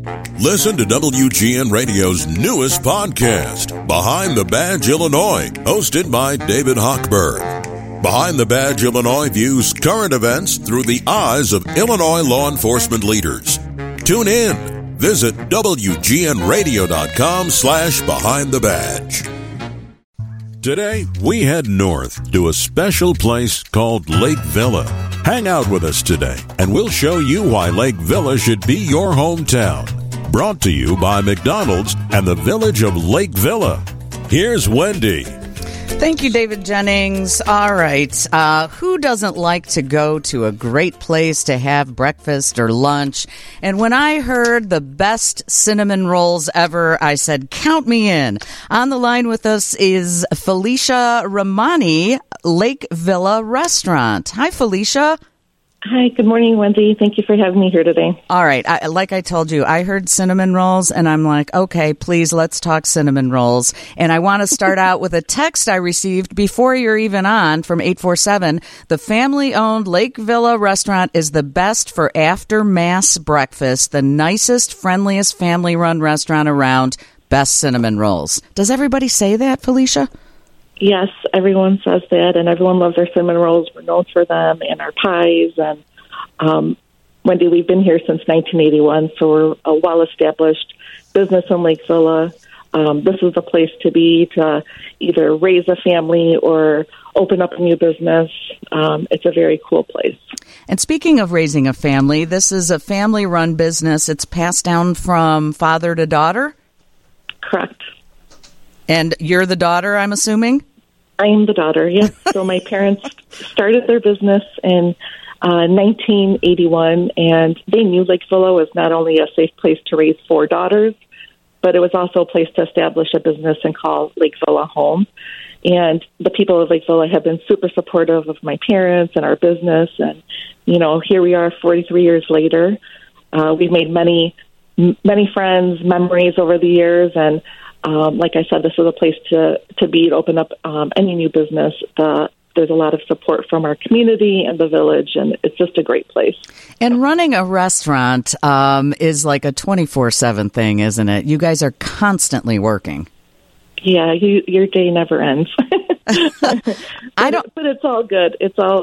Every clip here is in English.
Listen to WGN Radio's newest podcast, Behind the Badge Illinois, hosted by David Hochberg. Behind the Badge Illinois views current events through the eyes of Illinois law enforcement leaders. Tune in. Visit WGNRadio.com/Behind the Badge. Today, we head north to a special place called Lake Villa. Hang out with us today, and we'll show you why Lake Villa should be your hometown. Brought to you by McDonald's and the village of Lake Villa. Here's Wendy. Thank you, David Jennings. All right. Who doesn't like to go to a great place to have breakfast or lunch? And when I heard the best cinnamon rolls ever, I said, count me in. On the line with us is Felicia Romani, Lake Villa Restaurant. Hi, Felicia. Hi, good morning, Wendy. Thank you for having me here today. All right. Like I told you, I heard cinnamon rolls, and I'm like, okay, please, let's talk cinnamon rolls. And I want to start out with a text I received before you're even on from 847. The family-owned Lake Villa Restaurant is the best for after-mass breakfast, the nicest, friendliest family-run restaurant around, best cinnamon rolls. Does everybody say that, Felicia? Yes, everyone says that, and everyone loves our cinnamon rolls. We're known for them and our pies. And Wendy, we've been here since 1981, so we're a well-established business in Lake Villa. This is the place to be to either raise a family or open up a new business. It's a very cool place. And speaking of raising a family, this is a family-run business. It's passed down from father to daughter? Correct. And you're the daughter, I'm assuming? I am the daughter, yes. So my parents started their business in 1981, and they knew Lake Villa was not only a safe place to raise 4 daughters, but it was also a place to establish a business and call Lake Villa home. And the people of Lake Villa have been super supportive of my parents and our business. And, you know, here we are 43 years later. We've made many friends, memories over the years, and like I said, this is a place to be, to open up any new business. There's a lot of support from our community and the village, and it's just a great place. And running a restaurant is like a 24/7 thing, isn't it? You guys are constantly working. Yeah, your day never ends. But it's all good.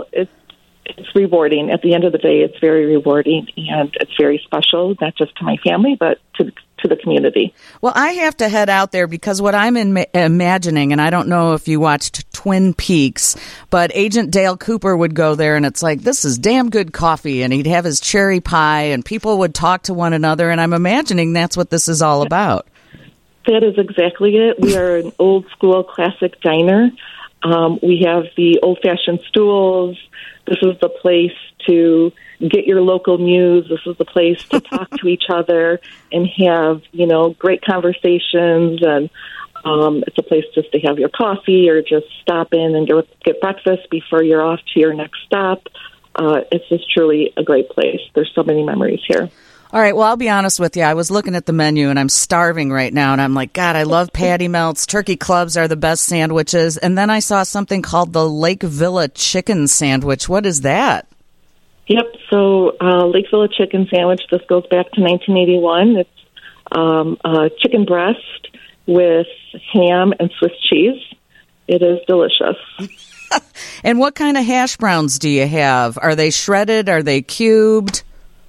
It's rewarding. At the end of the day, it's very rewarding, and it's very special, not just to my family, but to the community. Well, I have to head out there because what I'm imagining, and I don't know if you watched Twin Peaks, but Agent Dale Cooper would go there, and it's like, this is damn good coffee, and he'd have his cherry pie, and people would talk to one another, and I'm imagining that's what this is all about. That is exactly it. We are an old-school classic diner. We have the old-fashioned stools. This is the place to get your local news. This is the place to talk to each other and have, great conversations. And it's a place just to have your coffee or just stop in and get breakfast before you're off to your next stop. It's just truly a great place. There's so many memories here. All right, well, I'll be honest with you. I was looking at the menu, and I'm starving right now, and I'm like, God, I love patty melts. Turkey clubs are the best sandwiches. And then I saw something called the Lake Villa Chicken Sandwich. What is that? Yep, so Lake Villa Chicken Sandwich, this goes back to 1981. It's a chicken breast with ham and Swiss cheese. It is delicious. And what kind of hash browns do you have? Are they shredded? Are they cubed?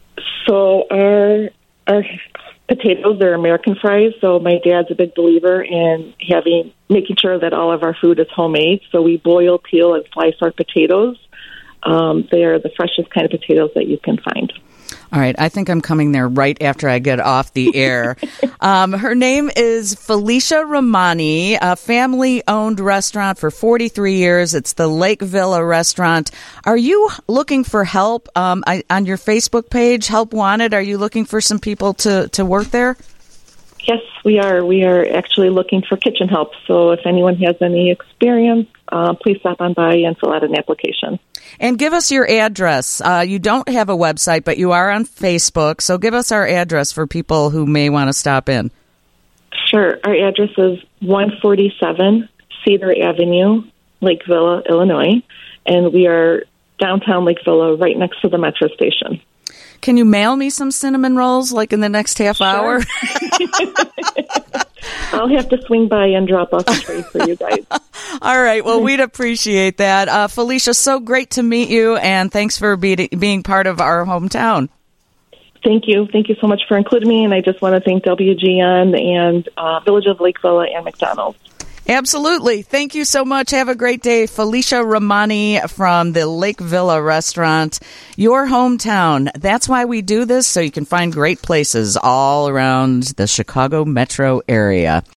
So our potatoes, they're American fries. So my dad's a big believer in making sure that all of our food is homemade. So we boil, peel, and slice our potatoes. They are the freshest kind of potatoes that you can find. All right. I think I'm coming there right after I get off the air. Her name is Felicia Romani, a family-owned restaurant for 43 years. It's the Lake Villa Restaurant. Are you looking for help on your Facebook page, Help Wanted? Are you looking for some people to work there? Yes, we are. We are actually looking for kitchen help. So if anyone has any experience, please stop on by and fill out an application. And give us your address. You don't have a website, but you are on Facebook. So give us our address for people who may want to stop in. Sure. Our address is 147 Cedar Avenue, Lake Villa, Illinois. And we are downtown Lake Villa, right next to the metro station. Can you mail me some cinnamon rolls like in the next half hour? I'll have to swing by and drop off a tray for you guys. All right. Well, we'd appreciate that. Felicia, so great to meet you, and thanks for being part of our hometown. Thank you. Thank you so much for including me, and I just want to thank WGN and Village of Lake Villa and McDonald's. Absolutely. Thank you so much. Have a great day. Felicia Romani from the Lake Villa restaurant, your hometown. That's why we do this, so you can find great places all around the Chicago metro area.